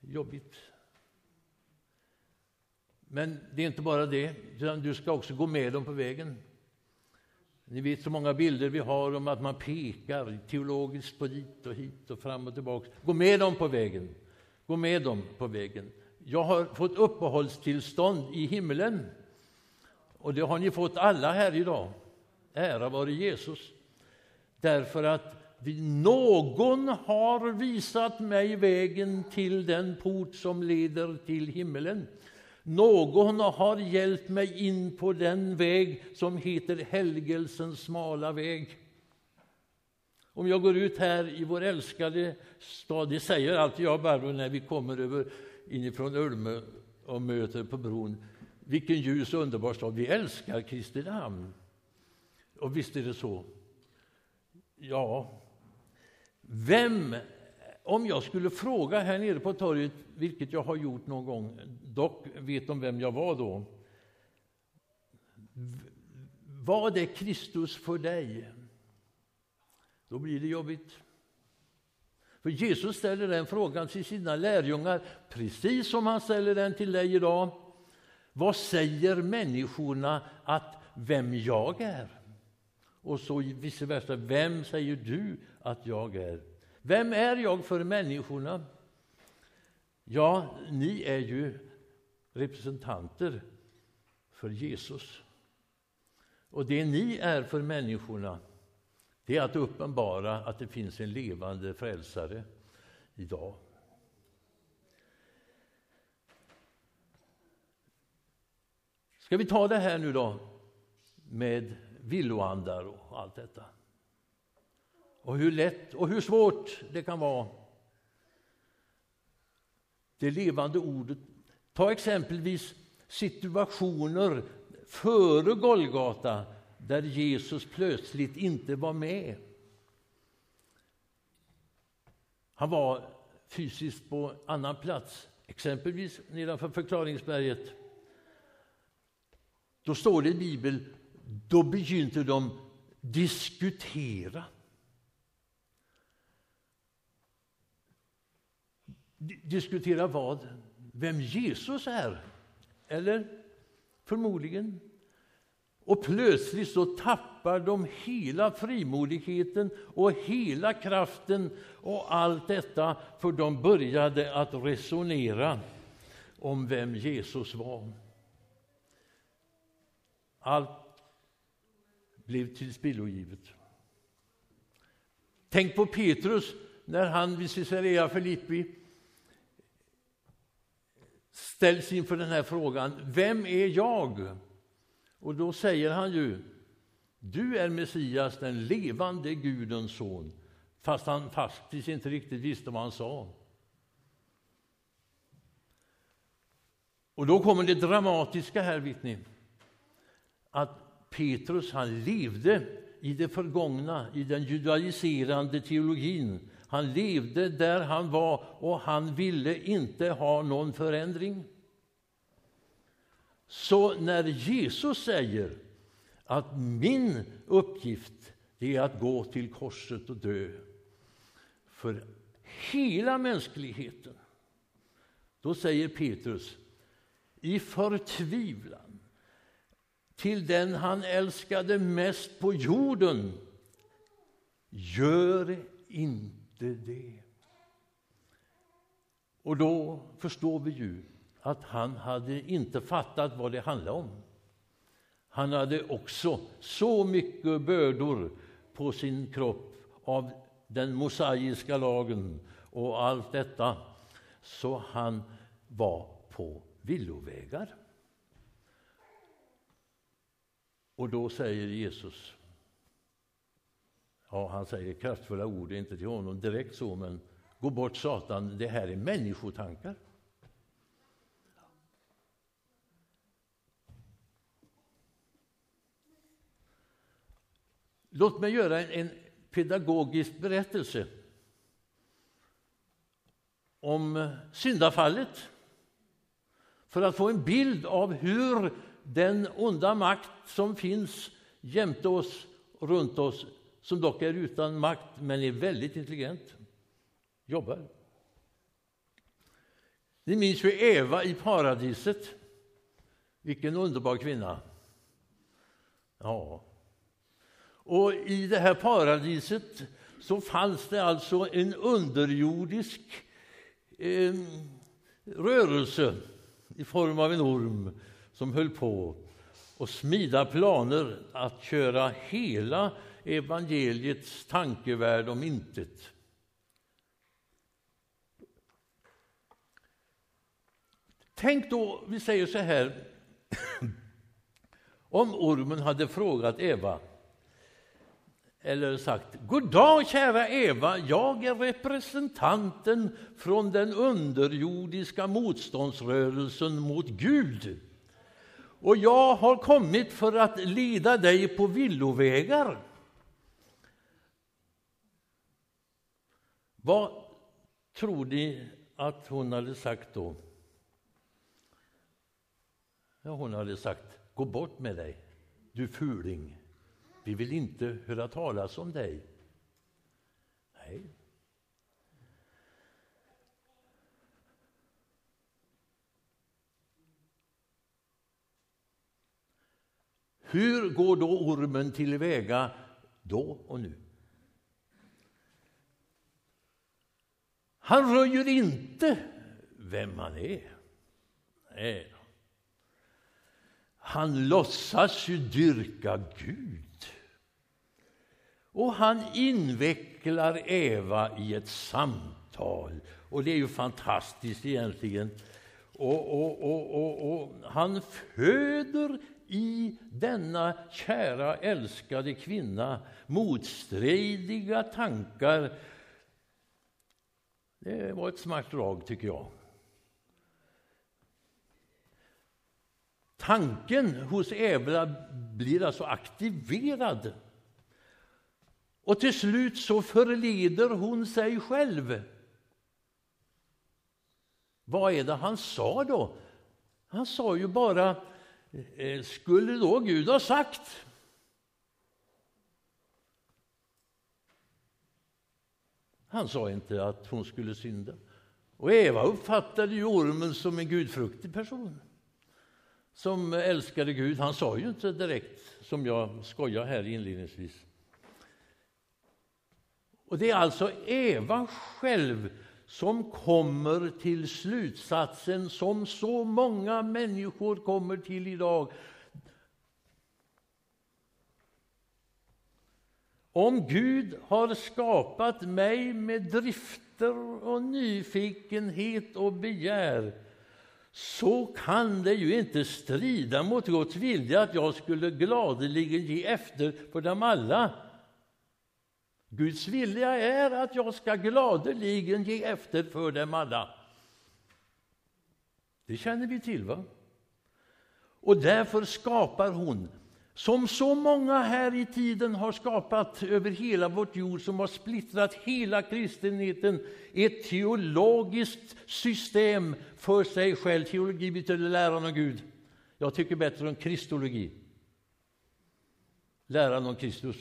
jobbigt. Men det är inte bara det, utan du ska också gå med dem på vägen. Ni vet så många bilder vi har om att man pekar teologiskt på dit och hit och fram och tillbaka. Gå med dem på vägen. Gå med dem på vägen. Jag har fått uppehållstillstånd i himlen. Och det har ni fått alla här idag. Ära vare Jesus. Därför att någon har visat mig vägen till den port som leder till himmelen. Någon har hjälpt mig in på den väg som heter helgelsens smala väg. Om jag går ut här i vår älskade stad, det säger alltid jag Barbro när vi kommer över inifrån Ölme och möter på bron. Vilken ljus och underbar stad. Vi älskar Kristinehamn. Och visst är det så. Ja. Om jag skulle fråga här nere på torget, vilket jag har gjort någon gång, dock vet de vem jag var då. Vad är Kristus för dig? Då blir det jobbigt. För Jesus ställer den frågan till sina lärjungar, precis som han ställer den till dig idag. Vad säger människorna att vem jag är? Och så vice versa, vem säger du att jag är? Vem är jag för människorna? Ja, ni är ju representanter för Jesus. Och det ni är för människorna, det är att uppenbara att det finns en levande frälsare idag. Ska vi ta det här nu då med villoandar och allt detta? Och hur lätt och hur svårt det kan vara. Det levande ordet. Ta exempelvis situationer före Golgata där Jesus plötsligt inte var med. Han var fysiskt på annan plats, exempelvis nedanför förklaringsberget. Då står det i Bibeln, då begynte de diskutera. Diskutera vad? Vem Jesus är? Eller? Förmodligen. Och plötsligt så tappar de hela frimodigheten och hela kraften och allt detta, för de började att resonera om vem Jesus var. Allt blev tillspillogivet. Tänk på Petrus när han vid Caesarea Filippi ställs inför den här frågan, vem är jag? Och då säger han ju, du är Messias, den levande Gudens son. Fast han faktiskt inte riktigt visste vad han sa. Och då kommer det dramatiska här, vet ni. Att Petrus, han levde i det förgångna, i den judaiserande teologin. Han levde där han var och han ville inte ha någon förändring. Så när Jesus säger att min uppgift är att gå till korset och dö för hela mänskligheten, då säger Petrus i förtvivlan till den han älskade mest på jorden, gör inte det. Och då förstår vi ju att han hade inte fattat vad det handlade om. Han hade också så mycket bördor på sin kropp av den mosaiska lagen och allt detta, så han var på villovägar. Och då säger Jesus, ja, han säger kraftfulla ord, inte till honom direkt så, men gå bort Satan, det här är människotankar. Låt mig göra en pedagogisk berättelse om syndafallet för att få en bild av hur den onda makt som finns jämte oss och runt oss, som dock är utan makt men är väldigt intelligent, jobbar. Ni minns ju Eva i paradiset. Vilken underbar kvinna. Ja. Och i det här paradiset så fanns det alltså en underjordisk rörelse i form av en orm som höll på och smida planer att köra hela evangeliets tankevärld om intet. Tänk då, vi säger så här, om ormen hade frågat Eva, eller sagt: God dag kära Eva, jag är representanten från den underjordiska motståndsrörelsen mot Gud. Och jag har kommit för att leda dig på villovägar. Vad tror ni att hon hade sagt då? Ja, hon hade sagt: gå bort med dig, du fuling. Vi vill inte höra talas om dig. Nej. Hur går då ormen tillväga då och nu? Han röjer inte vem han är. Nej. Han låtsas ju dyrka Gud. Och han invecklar Eva i ett samtal. Och det är ju fantastiskt egentligen. Och han föder i denna kära älskade kvinna motstridiga tankar. Det var ett smart drag, tycker jag. Tanken hos Eva blir alltså aktiverad. Och till slut så förleder hon sig själv. Vad är det han sa då? Han sa ju bara: skulle då Gud ha sagt? Han sa inte att hon skulle synda. Och Eva uppfattade ju ormen som en gudfruktig person som älskade Gud. Han sa ju inte direkt, som jag skojar här inledningsvis. Och det är alltså Eva själv som kommer till slutsatsen som så många människor kommer till idag. Om Gud har skapat mig med drifter och nyfikenhet och begär, så kan det ju inte strida mot Guds vilja att jag skulle gladeligen ge efter för dem alla. Guds vilja är att jag ska gladeligen ge efter för dem alla. Det känner vi till, va? Och därför skapar hon, som så många här i tiden har skapat över hela vårt jord, som har splittrat hela kristenheten, ett teologiskt system för sig själv. Teologi betyder läran om Gud. Jag tycker bättre om kristologi. Läran om Kristus.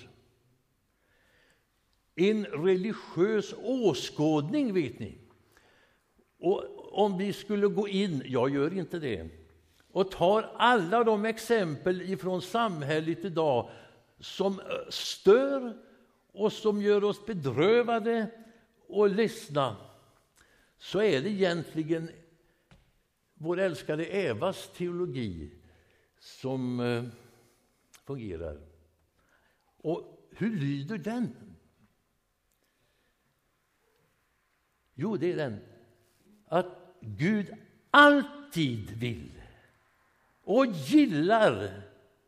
En religiös åskådning, vet ni. Och om vi skulle gå in, jag gör inte det, och tar alla de exempel ifrån samhället idag som stör och som gör oss bedrövade och ledsna, så är det egentligen vår älskade Evas teologi som fungerar. Och hur lyder den? Jo, det är den att Gud alltid vill och gillar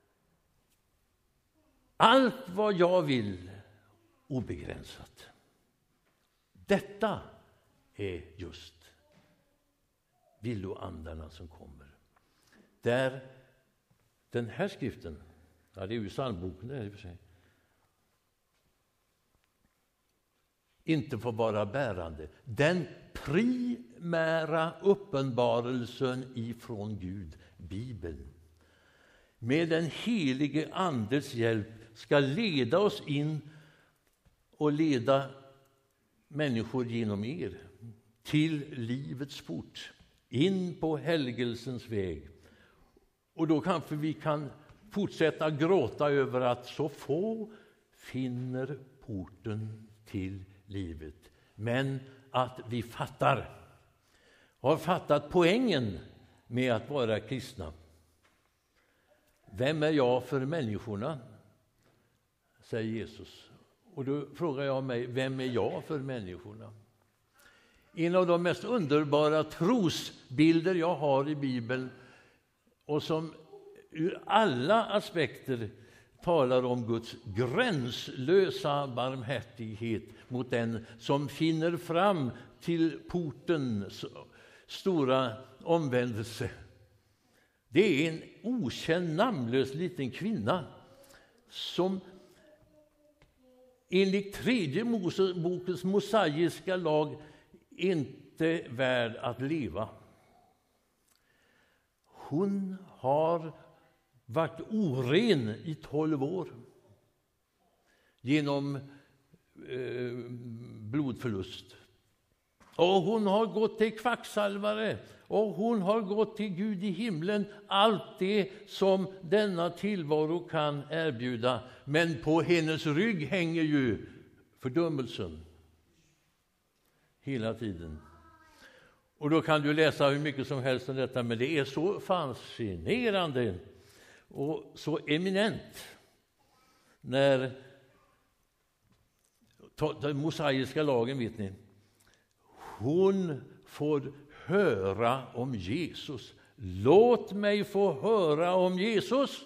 allt vad jag vill obegränsat. Detta är just villoandarna som kommer. Där den här skriften, ja, det är ju psalmboken där i och för sig, inte får vara bärande. Den primära uppenbarelsen ifrån Gud, Bibeln, med den helige Andes hjälp ska leda oss in och leda människor genom er till livets port. in på helgelsens väg. Och då kanske vi kan fortsätta gråta över att så få finner porten till livet. Men att vi har fattat poängen med att vara kristna. Vem är jag för människorna? Säger Jesus. Och då frågar jag mig, vem är jag för människorna? En av de mest underbara trosbilder jag har i Bibeln, och som ur alla aspekter talar om Guds gränslösa barmhärtighet mot den som finner fram till portens stora omvändelse. Det är en okänd, namnlös liten kvinna som enligt 3:e Mosebokens mosaiska lag inte är värd att leva. Hon har varit oren i 12 år genom blodförlust. Och hon har gått till kvacksalvare, och hon har gått till Gud i himlen, allt det som denna tillvaro kan erbjuda. Men på hennes rygg hänger ju fördömelsen hela tiden. Och då kan du läsa hur mycket som helst om detta, men det är så fascinerande och så eminent när den mosaiska lagen, vet ni, hon får höra om Jesus. Låt mig få höra om Jesus.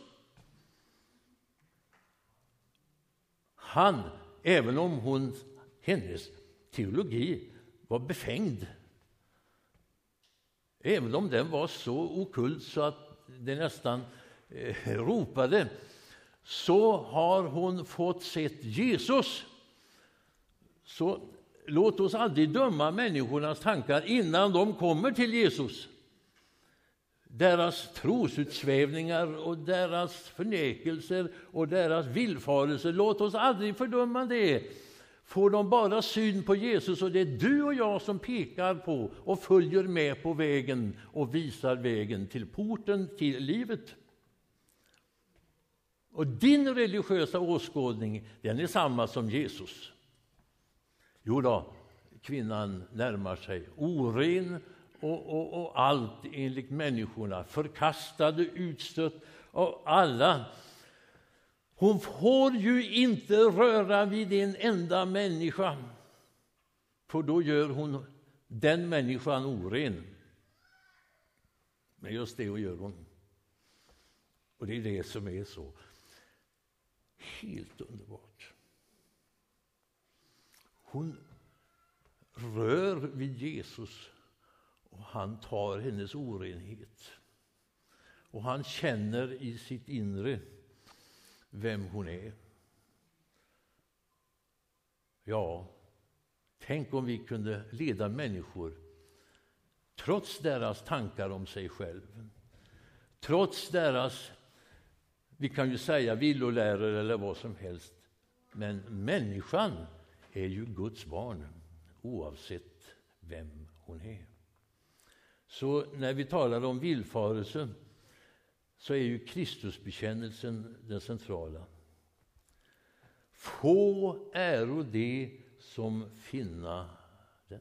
Han, även om hennes teologi var befängd, även om den var så okult så att det nästan ropade, så har hon fått sett Jesus. Så låt oss aldrig döma människornas tankar innan de kommer till Jesus. Deras trosutsvävningar och deras förnekelser och deras villfarelser, låt oss aldrig fördöma det. Får de bara syn på Jesus, och det är du och jag som pekar på och följer med på vägen och visar vägen till porten till livet. Och din religiösa åskådning, den är samma som Jesus. Jo då, kvinnan närmar sig oren och allt enligt människorna, förkastade, utstött av alla. Hon får ju inte röra vid en enda människa, för då gör hon den människan oren. Men just det gör hon. Och det är det som är så helt underbart. Hon rör vid Jesus och han tar hennes orenhet. Och han känner i sitt inre vem hon är. Ja, tänk om vi kunde leda människor trots deras tankar om sig själv. Trots deras, vi kan ju säga villolärare eller vad som helst. Men människan är ju Guds barn oavsett vem hon är. Så när vi talar om villfarelse så är ju Kristusbekännelsen den centrala. Få äro det som finna den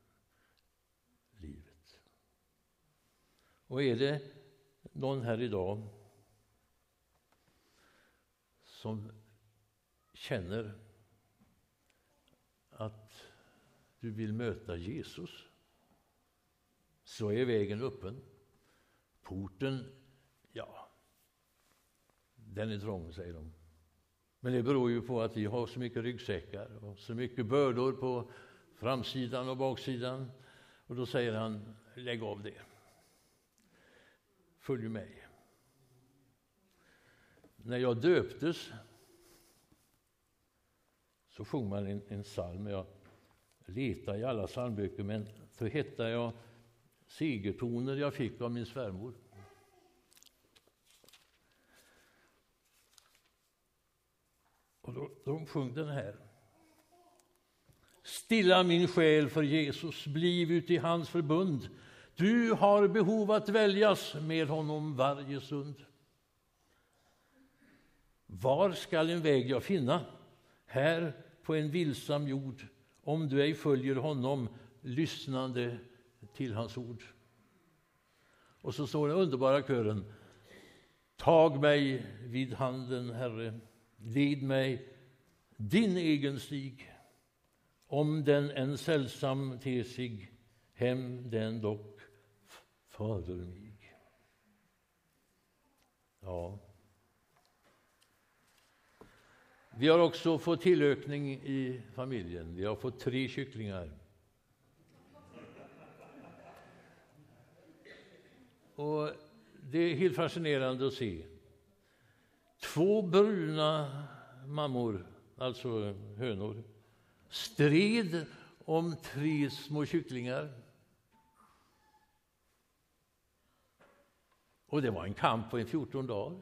livet. Och är det någon här idag som känner att du vill möta Jesus, så är vägen öppen. Porten, ja, den är trång, säger de. Men det beror ju på att vi har så mycket ryggsäckar och så mycket bördor på framsidan och baksidan. Och då säger han, lägg av det. Följ mig. När jag döptes så sjöng man en psalm. Jag letade i alla psalmböcker, men så hittade jag segertoner jag fick av min svärmor. Och de sjöng den här. Stilla min själ för Jesus, bliv ut i hans förbund. Du har behov att väljas med honom varje stund. Var skall en väg jag finna? Här på en vilsam jord, om du ej följer honom, lyssnande till hans ord. Och så står den underbara kören. Tag mig vid handen, Herre, led mig din egen stig. Om den en sällsam ter sig, hem den dock fader mig. Ja. Vi har också fått tillökning i familjen. Vi har fått 3 kycklingar. Och det är helt fascinerande att se. 2 bruna mammor, alltså hönor, stred om 3 små kycklingar. Och det var en kamp på 14 dagar.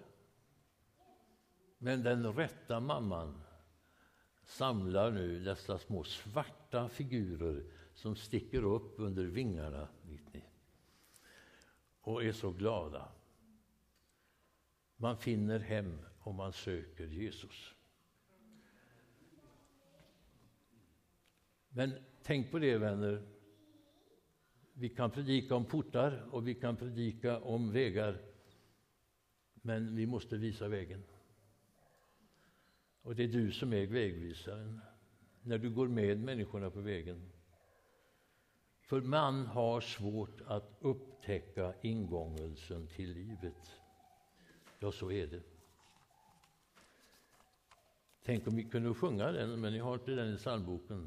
Men den rätta mamman samlar nu dessa små svarta figurer som sticker upp under vingarna, vet ni, och är så glada. Man finner hem om man söker Jesus. Men tänk på det, vänner. Vi kan predika om portar och vi kan predika om vägar. Men vi måste visa vägen. Och det är du som är vägvisaren när du går med människorna på vägen. För man har svårt att upptäcka ingångelsen till livet. Ja, så är det. Tänk om vi kunde sjunga den, men ni har inte den i psalmboken.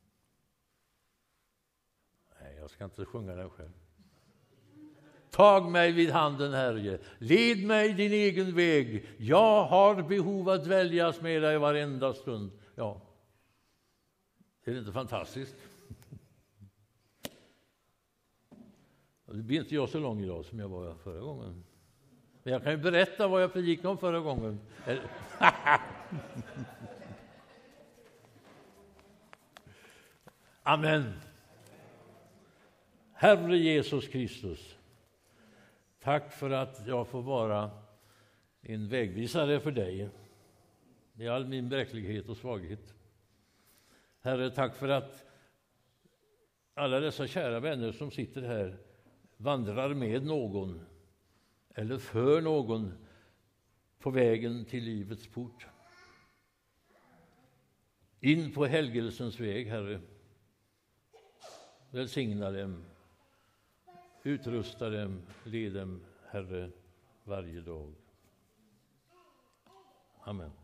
Nej, jag ska inte sjunga den själv. Tag mig vid handen, Herre. Led mig din egen väg. Jag har behov att väljas med dig varenda stund. Ja. Är det inte fantastiskt? Det blir inte jag så lång idag som jag var förra gången. Men jag kan ju berätta vad jag predikade om förra gången. Amen. Herre Jesus Kristus, tack för att jag får vara en vägvisare för dig i all min bräcklighet och svaghet. Herre, tack för att alla dessa kära vänner som sitter här vandrar med någon eller för någon på vägen till livets port. In på helgelsens väg, Herre. Välsigna dem, utrusta dem, led dem, Herre, varje dag. Amen.